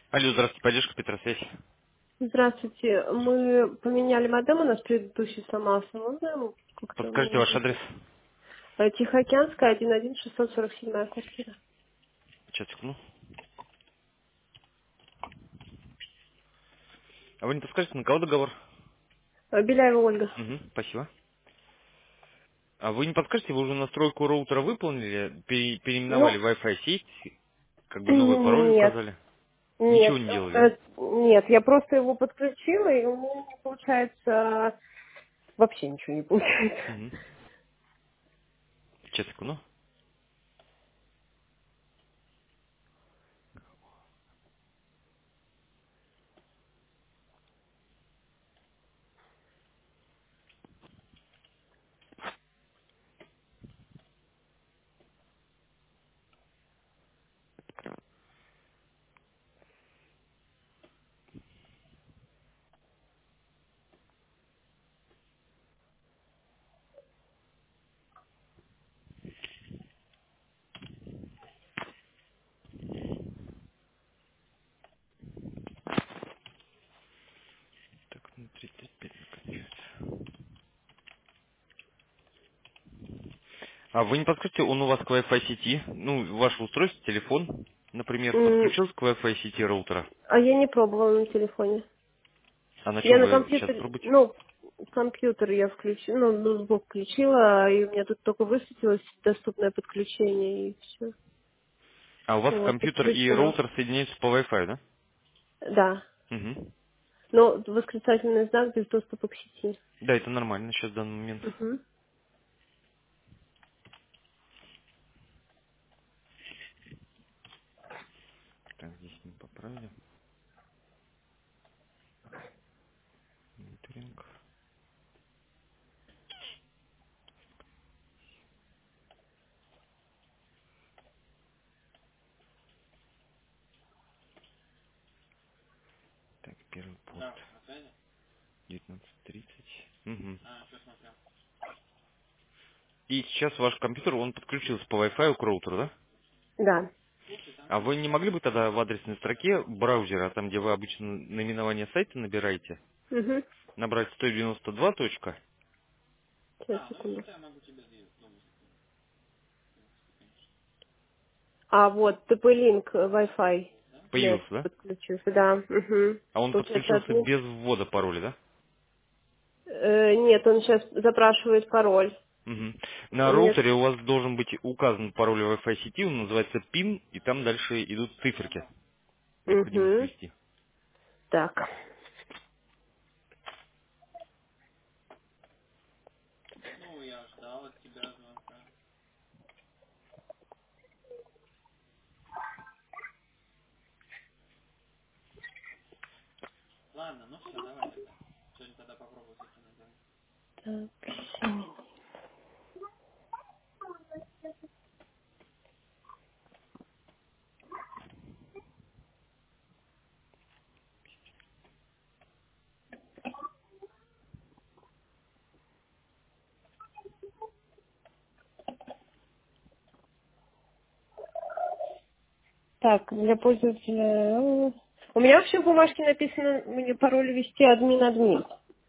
Алло, здравствуйте, поддержка Петросвязь. Здравствуйте. Мы поменяли модем, у нас предыдущий сломался. Можно ему как-то мне Подскажите ваш нужно? адрес. Тихоокеанская, 11647 квартира. Сейчас, секунду. А вы не подскажете, на кого договор? Беляева Ольга. Угу, спасибо. А вы не подскажете, вы уже настройку роутера выполнили, переименовали Ну, Wi-Fi сеть, как бы новый пароль нет, указали? Ничего нет, не делали, да? нет, я просто его подключила, и у меня не получается, вообще ничего не получается. Угу. Сейчас, секунду. Так, на 35 наконец. А вы не подскажете, он у вас к Wi-Fi сети, ну, ваше устройство, телефон, например, М, подключился к Wi-Fi сети роутера? А я не пробовала на телефоне. А на Я чем на вы сейчас компьютере, пробуете? ну, компьютер я включила, ну, ноутбук включила, и у меня тут только высветилось доступное подключение, и все. А у вас Вот, компьютер и подключила. роутер соединяются по Wi-Fi, да? Да. Угу. Но восклицательный знак без доступа к сети. Да, это нормально сейчас в данный момент. Угу. Так, здесь не поправили. Мониторинг. Так, первый порт. 19:30. Угу. И сейчас ваш компьютер, он подключился по Wi-Fi к роутеру, да? Да. А вы не могли бы тогда в адресной строке браузера, там, где вы обычно наименование сайта набираете, Угу. набрать 192 точка, Сейчас, секунду. А вот TP-Link Wi-Fi нет появился, да? подключился, да. Угу. А он Получается подключился админ. без ввода пароля, да? Нет, он сейчас запрашивает пароль. Мгм. На Он мне... роутере у вас должен быть указан пароль Wi-Fi сети, он называется PIN, и там дальше идут циферки. Необходимо их Угу. ввести. Так. Так. Так, для пользователя... У меня вообще в бумажке написано, мне пароль ввести админ-админ.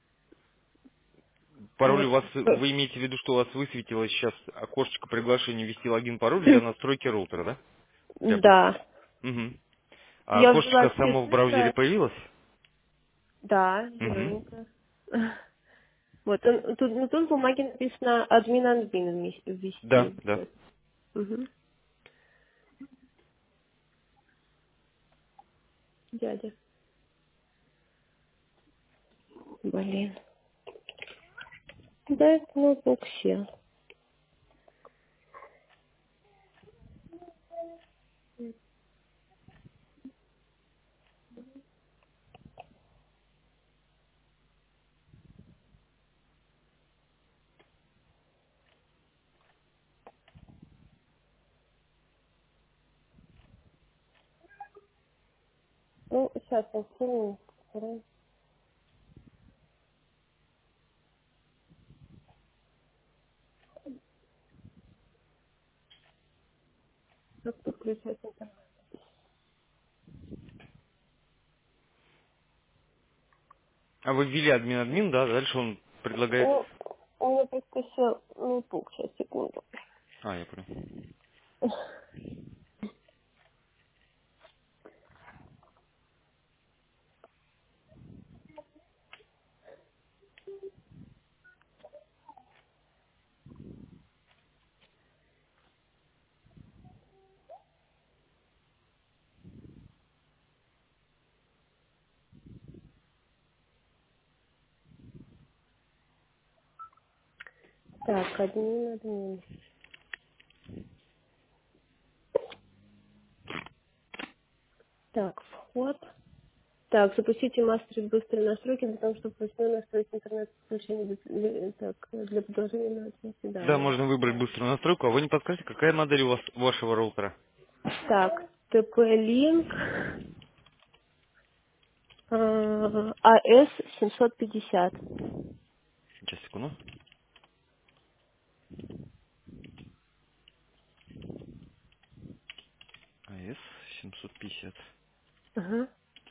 Пароль у Вот. вас, вы имеете в виду, что у вас высветилось сейчас окошечко приглашения ввести логин пароль для настройки роутера, да? Для пуска. Да. Угу. А Я ввела окошечко все само в браузере цифры. появилось? Да, Угу. зелененькая. Вот, тут, ну, тут в бумаге написано админ-админ Да, ввести. да. Вот. Угу. Дядя. Блин. Да, это ноутбук сел. Ну, сейчас я сильно. Как подключать это? А вы ввели админ, да, дальше он предлагает... У меня просто сел ноутбук, сейчас, секунду. А, я понял. Так, админ. Так, вход. Так, запустите мастер быстрые настройки для того, чтобы вручную настроить интернет-подключение для продолжения на связи. Да, Да, я можно выбрать написала. быструю настройку, а вы не подскажете, какая модель у вас у вашего роутера? Так, TP-Link AS750. Сейчас, секунду. АС 750. Ага.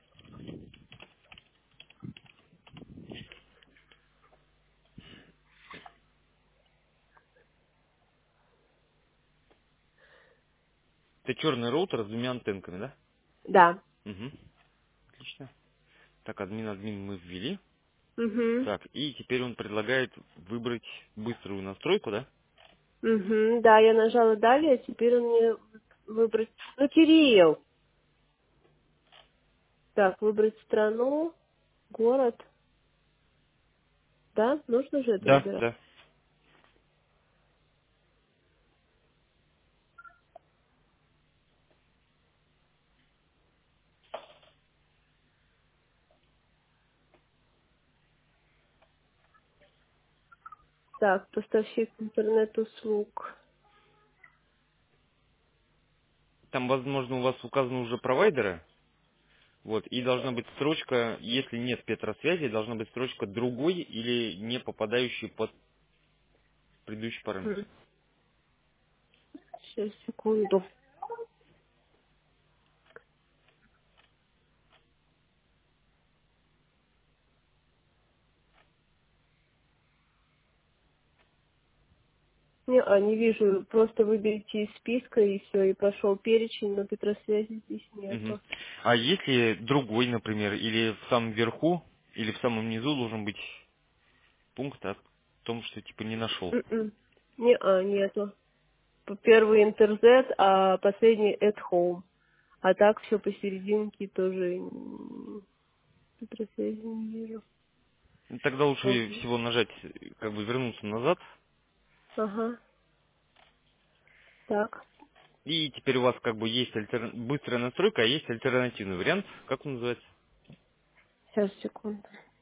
Это черный роутер с двумя антенками, да? Да. Угу. Отлично. Так, админ мы ввели. Угу. Так, и теперь он предлагает выбрать быструю настройку, да? Угу. Да, я нажала далее, теперь он мне выбрать... Ну, Кирилл! Так, выбрать страну, город. Да? Нужно же это Да, выбирать. да. Так, поставщик интернет-услуг. Там, возможно, у вас указаны уже провайдеры. Вот, и должна быть строчка, если нет Петросвязи, должна быть строчка другой или не попадающий под предыдущий параметр. Сейчас, секунду. Не вижу. Просто выберите из списка и все, и пошел перечень, но Петросвязи здесь Мгм. нету. А если другой, например, или в самом верху, или в самом низу должен быть пункт о том, что типа не нашел. М-м. Нету. Первый интерзет, а последний at home. А так все посерединке тоже Петросвязи не вижу. Ну, тогда лучше Мгм. всего нажать, как бы вернуться назад. Ага. Так, И теперь у вас как бы есть быстрая настройка, а есть альтернативный вариант. Как он называется? сейчас, секунду.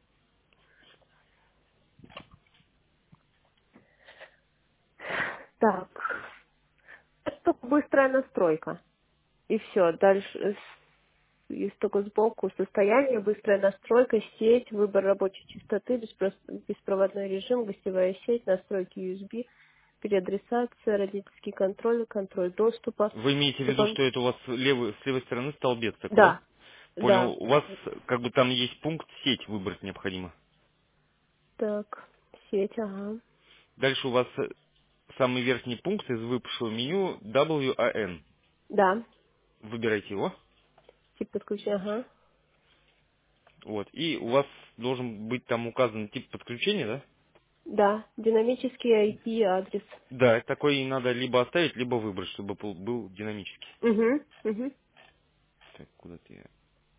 Так. Это только быстрая настройка. И все. Дальше есть только сбоку состояние, быстрая настройка, сеть, выбор рабочей частоты, беспроводной режим, гостевая сеть, настройки USB, переадресация, родительский контроль, контроль доступа. Вы имеете в виду, Допол- что это у вас с левой стороны столбец такой, да? Да, Понял. да. У вас как бы там есть пункт сеть выбрать необходимо. Так, сеть, ага. Дальше у вас самый верхний пункт из выпавшего меню WAN. Да, Выбирайте его. тип подключения, ага. Вот. И у вас должен быть там указан тип подключения, да? Да, динамический IP адрес. Да, такой надо либо оставить, либо выбрать, чтобы был динамический. Угу, угу. Так, куда-то я...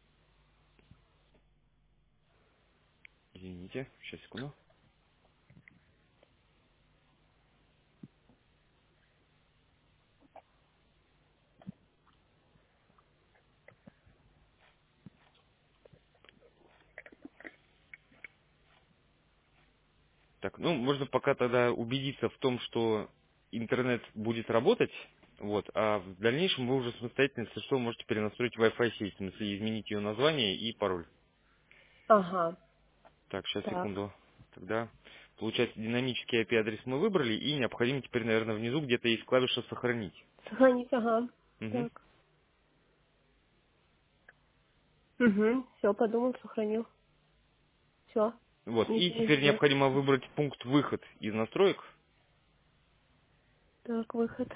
Извините, сейчас, секунду. Так, ну, можно пока тогда убедиться в том, что интернет будет работать, вот, а в дальнейшем вы уже самостоятельно, если что, можете перенастроить Wi-Fi сеть, в смысле изменить ее название и пароль. Ага, Так, сейчас, так. секунду. Тогда, получается, динамический IP-адрес мы выбрали, и необходимо теперь, наверное, внизу где-то есть клавиша «Сохранить». Сохранить, ага. Угу. Так. Угу, все, подумал, сохранил. Все. Вот. И Не теперь ждет. необходимо выбрать пункт «Выход» из настроек. Так, выход.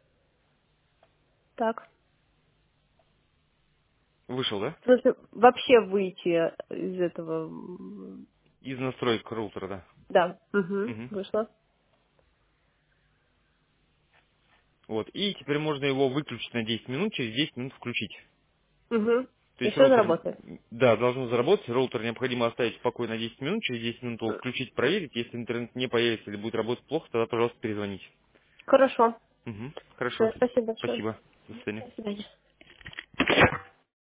Так. Вышел, да? В смысле, вообще выйти из этого... Из настроек роутера, да. Да. Угу. Мгм. Вышло. Вот. И теперь можно его выключить на 10 минут, через 10 минут включить. Угу. То И есть все роутер, заработает. да, должно заработать. Роутер необходимо оставить в покое на 10 минут, через 10 минут его включить, проверить. Если интернет не появится или будет работать плохо, тогда, пожалуйста, перезвоните. Хорошо. Угу. Хорошо. Всё, спасибо большое. Спасибо. До свидания. До свидания.